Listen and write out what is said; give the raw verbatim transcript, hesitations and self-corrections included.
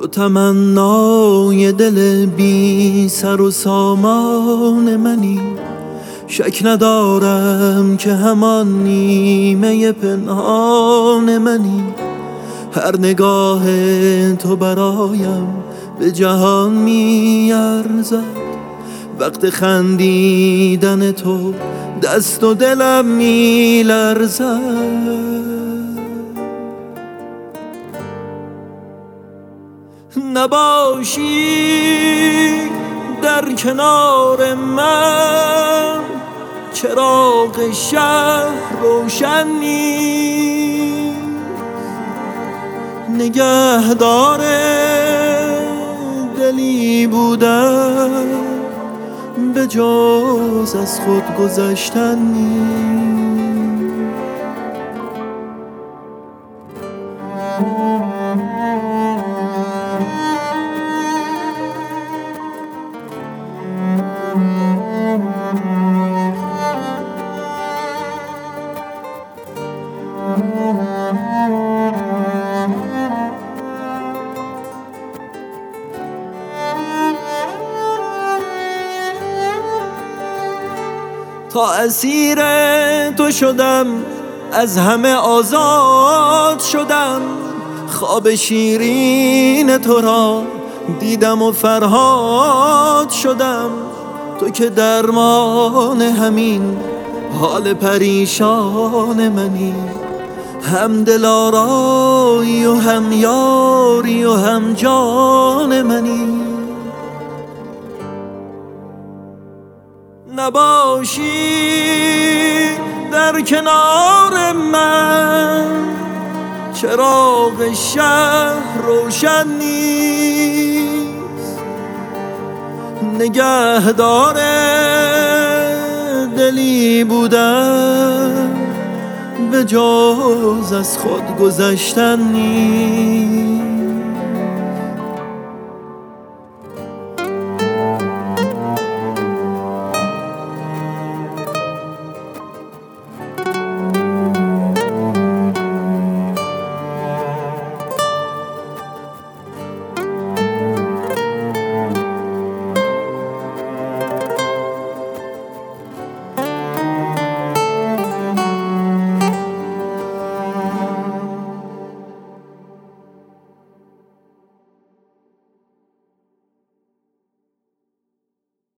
تو تمنای دل بی سر و سامان منی، شک ندارم که همان نیمه پنهان منی. هر نگاه تو برایم به جهان می ارزد، وقت خندیدن تو دست و دلم می لرزد. نباشی در کنار من، چراغ شهر روشن نیست. نگهدار دلی بودن به جز از خود گذشتن نیست. تا اسیر تو شدم، از همه آزاد شدم. خواب شیرین تو را دیدم و فرهاد شدم. تو که درمان همین حال پریشان منی، هم دلارایی و هم یاری و هم جان منی. نباشی در کنار من، چراغ شهر روشن نیست. نگهدار دلی بودن به جز از خود گذشتن نیست.